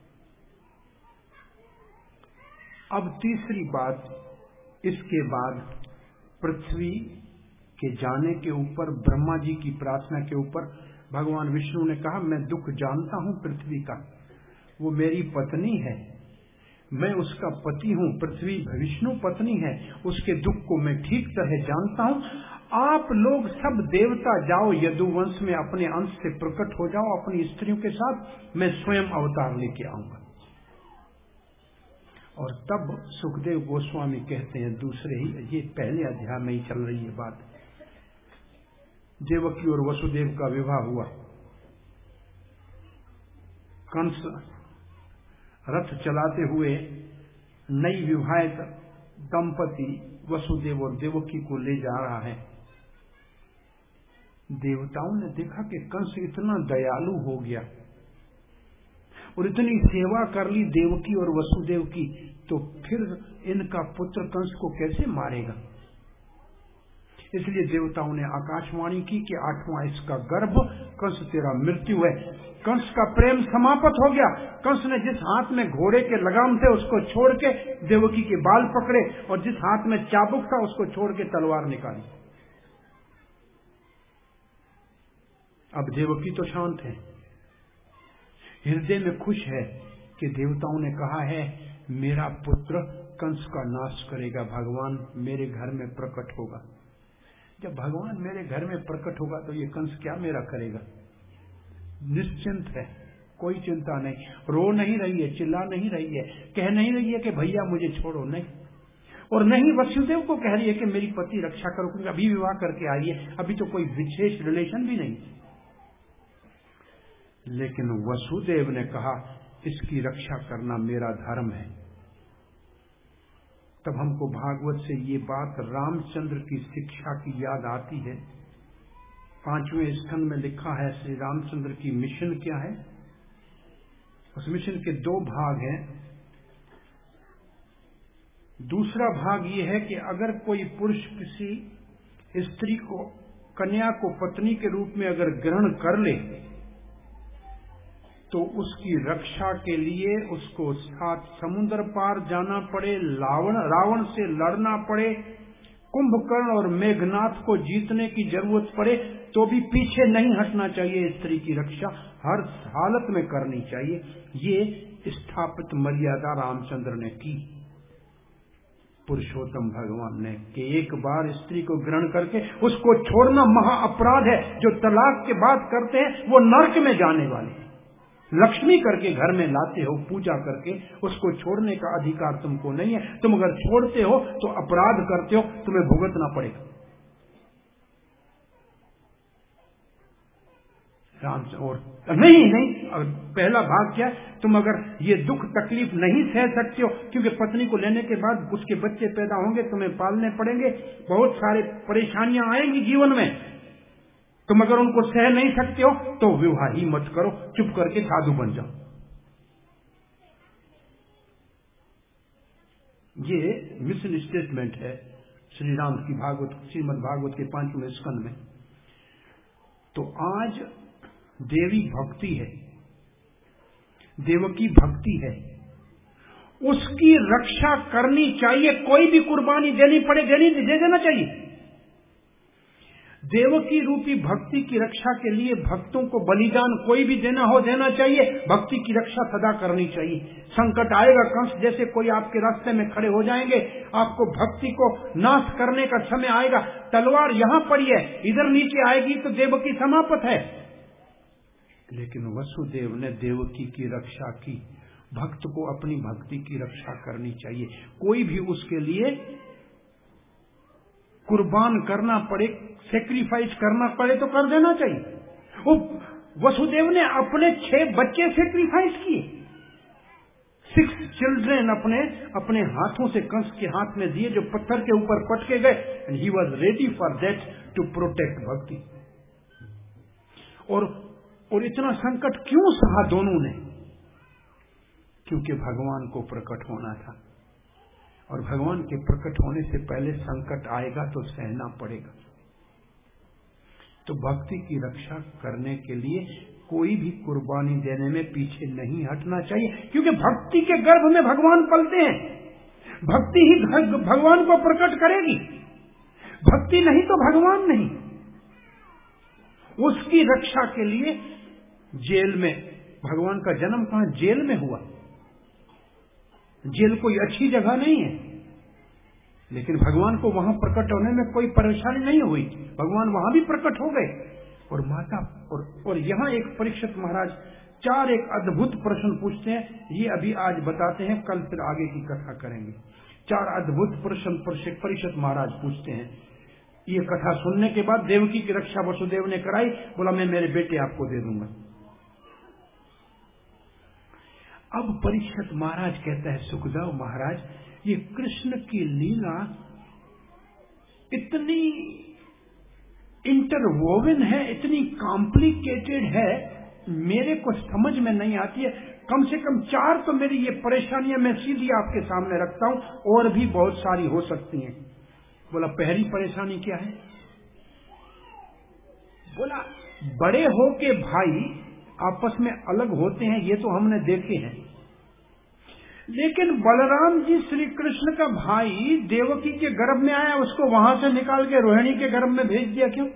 Speaker 1: अब तीसरी बात, इसके बाद पृथ्वी के जाने के ऊपर, ब्रह्मा जी की प्रार्थना के ऊपर भगवान विष्णु ने कहा मैं दुख जानता हूं पृथ्वी का, वो मेरी पत्नी है, मैं उसका पति हूं, पृथ्वी विष्णु पत्नी है, उसके दुख को मैं ठीक तरह जानता हूं। आप लोग सब देवता जाओ यदुवंश में, अपने अंश से प्रकट हो जाओ अपनी स्त्रियों के साथ, मैं स्वयं अवतार लेके आऊंगा। और तब सुखदेव गोस्वामी कहते हैं, दूसरे ही, ये पहले अध्याय में ही चल रही है बात, देवकी और वसुदेव का विवाह हुआ। कंस रथ चलाते हुए नई विवाहित दंपति वसुदेव और देवकी को ले जा रहा है। देवताओं ने देखा कि कंस इतना दयालु हो गया और इतनी सेवा कर ली देवकी और वसुदेव की, तो फिर इनका पुत्र कंस को कैसे मारेगा। इसलिए देवताओं ने आकाशवाणी की कि 8वां इसका गर्भ, कंस तेरा मृत्यु है। कंस का प्रेम समाप्त हो गया। कंस ने जिस हाथ में घोड़े के लगाम थे उसको छोड़ के देवकी के बाल पकड़े, और जिस हाथ में चाबुक था उसको छोड़ के तलवार निकाली। अब देवकी तो शांत है, हृदय में खुश है कि देवताओं ने कहा है मेरा पुत्र कंस का नाश करेगा, भगवान मेरे घर में प्रकट होगा। जब भगवान मेरे घर में प्रकट होगा तो ये कंस क्या मेरा करेगा। निश्चिंत है, कोई चिंता नहीं, रो नहीं रही है, चिल्ला नहीं रही है, कह नहीं रही है कि भैया मुझे छोड़ो, नहीं। और नहीं वसुदेव को कह रही है कि मेरी पति रक्षा करो, क्योंकि अभी विवाह करके आई है, अभी तो कोई विशेष रिलेशन भी नहीं। लेकिन वसुदेव ने कहा इसकी रक्षा करना मेरा धर्म है। तब हमको भागवत से ये बात रामचंद्र की शिक्षा की याद आती है। 5वें स्कंद में लिखा है श्री रामचंद्र की मिशन क्या है। उस मिशन के 2 भाग हैं। दूसरा भाग ये है कि अगर कोई पुरुष किसी स्त्री को, कन्या को पत्नी के रूप में अगर ग्रहण कर ले तो उसकी रक्षा के लिए उसको 7 समुद्र पार जाना पड़े, रावण से लड़ना पड़े, कुंभकर्ण और मेघनाथ को जीतने की जरूरत पड़े, तो भी पीछे नहीं हटना चाहिए। स्त्री की रक्षा हर हालत में करनी चाहिए। ये स्थापित मर्यादा रामचंद्र ने की, पुरुषोत्तम भगवान ने, कि एक बार स्त्री को ग्रहण करके उसको छोड़ना महा अपराध है। जो तलाक के बाद करते हैं वो नरक में जाने वाले हैं। लक्ष्मी करके घर में लाते हो, पूजा करके, उसको छोड़ने का अधिकार तुमको नहीं है। तुम अगर छोड़ते हो तो अपराध करते हो, तुम्हें भुगतना पड़ेगा। और नहीं, पहला भाग क्या है, तुम अगर ये दुख तकलीफ नहीं सह सकते हो, क्योंकि पत्नी को लेने के बाद उसके बच्चे पैदा होंगे, तुम्हें पालने पड़ेंगे, बहुत सारे परेशानियां आएंगी जीवन में, तुम अगर उनको सह नहीं सकते हो तो विवाह ही मत करो, चुप करके साधु बन जाओ। ये मिशन स्टेटमेंट है श्री राम की भागवत, श्रीमद् भागवत के 5वें स्कंद में। तो आज देवी भक्ति है, देवकी भक्ति है, उसकी रक्षा करनी चाहिए। कोई भी कुर्बानी देनी पड़े दे देना चाहिए। देवकी रूपी भक्ति की रक्षा के लिए भक्तों को बलिदान कोई भी देना हो देना चाहिए, भक्ति की रक्षा सदा करनी चाहिए। संकट आएगा, कंस जैसे कोई आपके रास्ते में खड़े हो जाएंगे, आपको भक्ति को नाश करने का समय आएगा। तलवार यहां पड़ी है, इधर नीचे आएगी तो देवकी समाप्त है। लेकिन वसुदेव ने देवकी की रक्षा की। भक्त को अपनी भक्ति की रक्षा करनी चाहिए, कोई भी उसके लिए कुर्बान करना पड़े, सेक्रीफाइस करना पड़े तो कर देना चाहिए। वो वसुदेव ने अपने 6 बच्चे सेक्रीफाइस किए, 6 चिल्ड्रेन अपने हाथों से कंस के हाथ में दिए, जो पत्थर के ऊपर पटके गए। And he was ready for that to protect bhakti. और इतना संकट क्यों सहा दोनों ने? क्योंकि भगवान को प्रकट होना था, और भगवान के प्रकट होने से पहले संकट आएगा तो सहना पड़ेगा। तो भक्ति की रक्षा करने के लिए कोई भी कुर्बानी देने में पीछे नहीं हटना चाहिए, क्योंकि भक्ति के गर्भ में भगवान पलते हैं। भक्ति ही भगवान को प्रकट करेगी, भक्ति नहीं तो भगवान नहीं। उसकी रक्षा के लिए जेल में, भगवान का जन्म कहां? जेल में हुआ। जेल कोई अच्छी जगह नहीं है, लेकिन भगवान को वहां प्रकट होने में कोई परेशानी नहीं हुई, भगवान वहां भी प्रकट हो गए। और माता और यहां एक परीक्षित महाराज 4 एक अद्भुत प्रश्न पूछते हैं, ये अभी आज बताते हैं, कल फिर आगे की कथा करेंगे। 4 अद्भुत प्रश्न परीक्षित महाराज पूछते हैं। ये कथा सुनने के बाद देवकी की रक्षा वसुदेव ने कराई, बोला मैं मेरे बेटे आपको दे दूंगा। अब परीक्षित महाराज कहता है, सुखदेव महाराज, ये कृष्ण की लीला इतनी इंटरवोवन है, इतनी कॉम्प्लिकेटेड है, मेरे को समझ में नहीं आती है। कम से कम 4 तो मेरी ये परेशानियां मैं सीधी आपके सामने रखता हूं, और भी बहुत सारी हो सकती हैं। बोला पहली परेशानी क्या है? बोला बड़े हो के भाई आपस में अलग होते हैं, ये तो हमने देखे हैं, लेकिन बलराम जी श्री कृष्ण का भाई देवकी के गर्भ में आया, उसको वहां से निकाल के रोहिणी के गर्भ में भेज दिया, क्यों?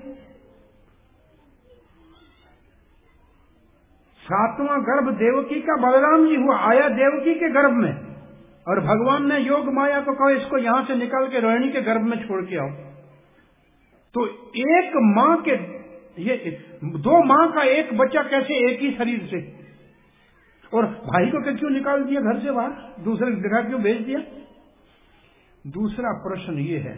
Speaker 1: 7वां गर्भ देवकी का बलराम जी हुआ, आया देवकी के गर्भ में, और भगवान ने योग माया को कहा इसको यहां से निकाल के रोहिणी के गर्भ में छोड़ के आओ। तो एक मां के, ये 2 मां का एक बच्चा कैसे एक ही शरीर से? और भाई को क्यों निकाल दिया घर से बाहर, दूसरे जगह क्यों भेज दिया? दूसरा प्रश्न ये है,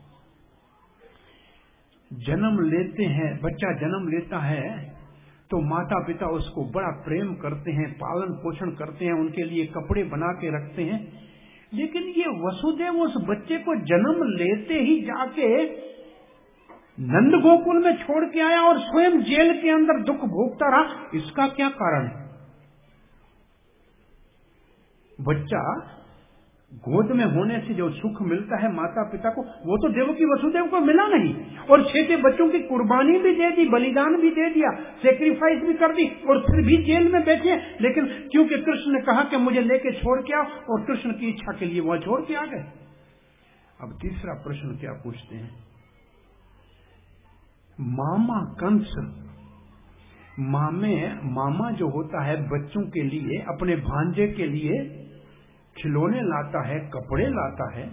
Speaker 1: जन्म लेते हैं, बच्चा जन्म लेता है तो माता पिता उसको बड़ा प्रेम करते हैं, पालन पोषण करते हैं, उनके लिए कपड़े बना के रखते हैं, लेकिन ये वसुदेव उस बच्चे को जन्म लेते ही जाके नंद गोकुल में छोड़ के आया और स्वयं जेल के अंदर दुख भोगता रहा। इसका क्या कारण है? बच्चा गोद में होने से जो सुख मिलता है माता पिता को, वो तो देवकी वसुदेव को मिला नहीं। और 6 बच्चों की कुर्बानी भी दे दी, बलिदान भी दे दिया, सेक्रीफाइस भी कर दी, और फिर भी जेल में बैठे। लेकिन क्योंकि कृष्ण ने कहा कि मुझे लेके छोड़ के आओ, और कृष्ण की इच्छा के लिए वह छोड़ के आ गए। अब तीसरा प्रश्न क्या पूछते हैं? मामा कंस, मामा जो होता है बच्चों के लिए, अपने भांजे के लिए खिलौने लाता है, कपड़े लाता है।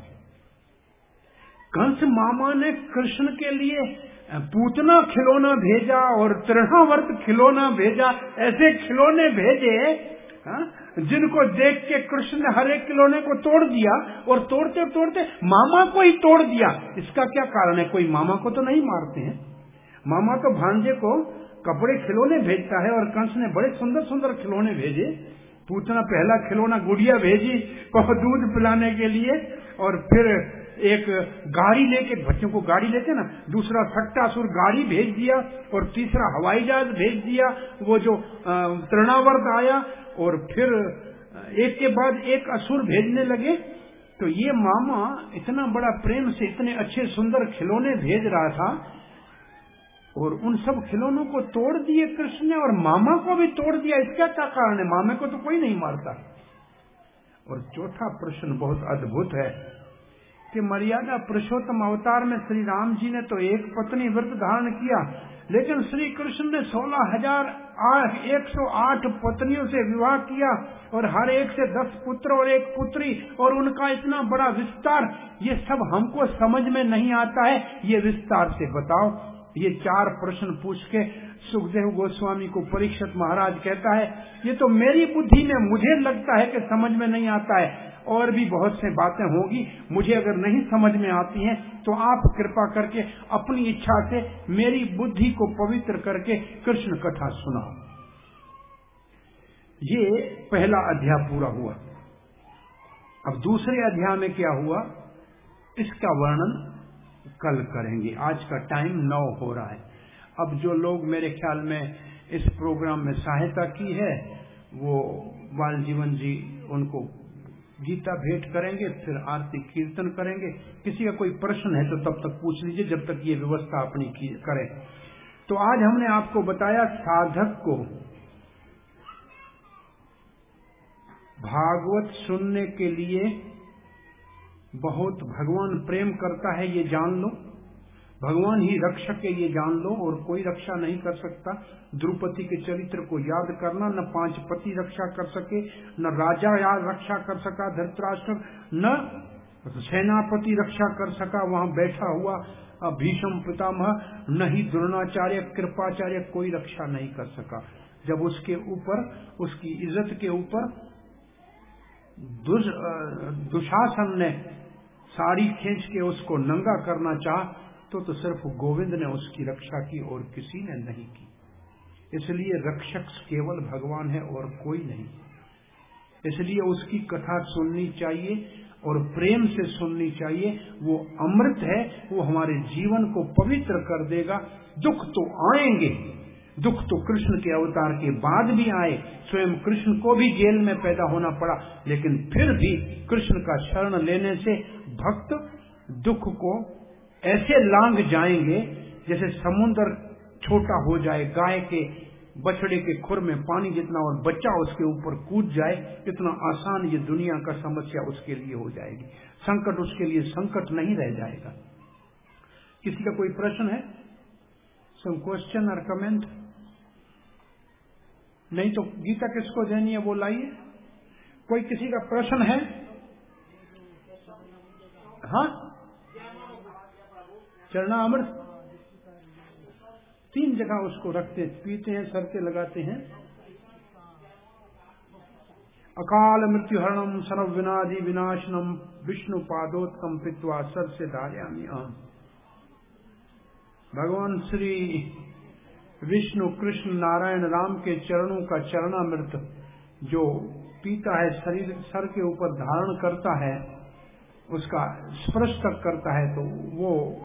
Speaker 1: कंस मामा ने कृष्ण के लिए पूतना खिलौना भेजा और तृणावर्त खिलौना भेजा, ऐसे खिलौने भेजे जिनको देख के कृष्ण ने हर एक खिलौने को तोड़ दिया, और तोड़ते तोड़ते मामा को ही तोड़ दिया। इसका क्या कारण है? कोई मामा को तो नहीं मारते हैं, मामा तो भांजे को कपड़े खिलौने भेजता है, और कंस ने बड़े सुंदर सुंदर खिलौने भेजे। पूतना पहला खिलौना गुड़िया भेजी दूध पिलाने के लिए, और फिर एक गाड़ी लेके, बच्चों को गाड़ी लेते ना, दूसरा सट्टासुर गाड़ी भेज दिया, और तीसरा हवाई जहाज भेज दिया, वो जो तृणावर्त आया, और फिर एक के बाद एक असुर भेजने लगे। तो ये मामा इतना बड़ा प्रेम से इतने अच्छे सुंदर खिलौने भेज रहा था, और उन सब खिलौनों को तोड़ दिए कृष्ण ने, और मामा को भी तोड़ दिया। इसका क्या कारण है? मामे को तो कोई नहीं मारता। और चौथा प्रश्न बहुत अद्भुत है कि मर्यादा पुरुषोत्तम अवतार में श्री राम जी ने तो एक पत्नी व्रत धारण किया, लेकिन श्री कृष्ण ने 16,108 पत्नियों से विवाह किया और हर एक से 10 पुत्र और 1 पुत्री, और उनका इतना बड़ा विस्तार, ये सब हमको समझ में नहीं आता है, ये विस्तार से बताओ। ये 4 प्रश्न पूछ के सुखदेव गोस्वामी को परीक्षित महाराज कहता है, ये तो मेरी बुद्धि में मुझे लगता है कि समझ में नहीं आता है, और भी बहुत से बातें होगी, मुझे अगर नहीं समझ में आती हैं तो आप कृपा करके अपनी इच्छा से मेरी बुद्धि को पवित्र करके कृष्ण कथा सुनाओ। ये पहला अध्याय पूरा हुआ। अब दूसरे अध्याय में क्या हुआ, इसका वर्णन कल करेंगे। आज का टाइम 9 हो रहा है। अब जो लोग मेरे ख्याल में इस प्रोग्राम में सहायता की है, वो बाल जीवन जी उनको गीता भेंट करेंगे, फिर आरती कीर्तन करेंगे। किसी का कोई प्रश्न है तो तब तक पूछ लीजिए, जब तक ये व्यवस्था अपनी करें। तो आज हमने आपको बताया साधक को भागवत सुनने के लिए बहुत भगवान प्रेम करता है, ये जान लो। भगवान ही रक्षक है, ये जान लो, और कोई रक्षा नहीं कर सकता। द्रौपदी के चरित्र को याद करना, न 5 पति रक्षा कर सके, न राजा याद रक्षा कर सका धृतराष्ट्र, न सेनापति रक्षा कर सका वहां बैठा हुआ भीष्म पितामह, न ही द्रोणाचार्य कृपाचार्य, कोई रक्षा नहीं कर सका। जब उसके ऊपर, उसकी इज्जत के ऊपर दुशासन ने साड़ी खींच के उसको नंगा करना चाहा, तो सिर्फ गोविंद ने उसकी रक्षा की और किसी ने नहीं की। इसलिए रक्षक केवल भगवान है और कोई नहीं। इसलिए उसकी कथा सुननी चाहिए और प्रेम से सुननी चाहिए। वो अमृत है, वो हमारे जीवन को पवित्र कर देगा। दुख तो आएंगे, दुख तो कृष्ण के अवतार के बाद भी आए, स्वयं कृष्ण को भी जेल में पैदा होना पड़ा, लेकिन फिर भी कृष्ण का शरण लेने से भक्त दुख को ऐसे लांग जाएंगे जैसे समुद्र छोटा हो जाए, गाय के बछड़े के खुर में पानी जितना और बच्चा उसके ऊपर कूद जाए, इतना आसान ये दुनिया का समस्या उसके लिए हो जाएगी। संकट उसके लिए संकट नहीं रह जाएगा। किसी का कोई प्रश्न है? सम क्वेश्चन और कमेंट? नहीं तो गीता किसको देनी है वो लाइए। कोई किसी का प्रश्न है? हाँ, चरणामृत 3 जगह उसको रखते, पीते हैं, सर पे लगाते हैं। अकाल मृत्यु हरणम सर्व विनादि विनाशनम विष्णु पादोत्तम पित्वा सर से धारयामि अहम्। भगवान श्री विष्णु कृष्ण नारायण राम के चरणों का चरणामृत जो पीता है, शरीर सर के ऊपर धारण करता है, उसका स्पर्श तक करता है, तो वो